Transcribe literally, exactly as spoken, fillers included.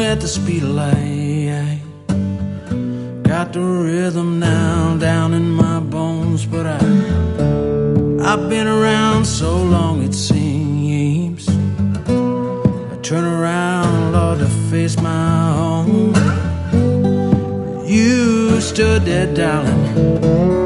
at the speed of light. Got the rhythm now down in my bones, but I, I've been around so long it seems I turn around, Lord, to face my home. You stood there, darling,